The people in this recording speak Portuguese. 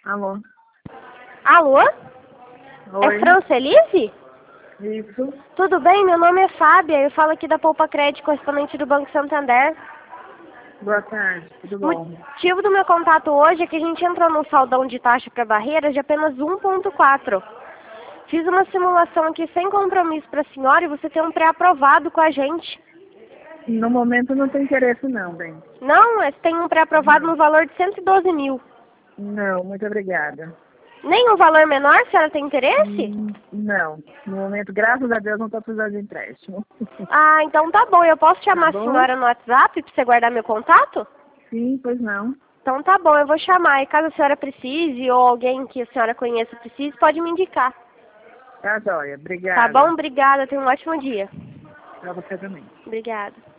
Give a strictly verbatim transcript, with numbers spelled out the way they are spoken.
Alô? Alô? Oi? É Francelize? Isso. Tudo bem? Meu nome é Fábia, eu falo aqui da Poupa Crédito, correspondente do Banco Santander. Boa tarde, tudo O bom? motivo do meu contato hoje é que a gente entrou num saldão de taxa para barreiras de apenas um vírgula quatro. Fiz uma simulação aqui sem compromisso para a senhora e você tem um pré-aprovado com a gente. No momento não tem interesse não, bem. Não, mas tem um pré-aprovado Não. no valor de cento e doze mil. Não, muito obrigada. Nem um valor menor, a senhora tem interesse? Hum, Não, no momento, graças a Deus, não estou precisando de empréstimo. Ah, então tá bom. Eu posso chamar Tá a bom? senhora no WhatsApp para você guardar meu contato? Sim, pois não. Então tá bom, eu vou chamar. E caso a senhora precise ou alguém que a senhora conheça precise, pode me indicar. Tá joia, Tá obrigada. bom? Obrigada. Tenha um ótimo dia. Pra você também. Obrigada.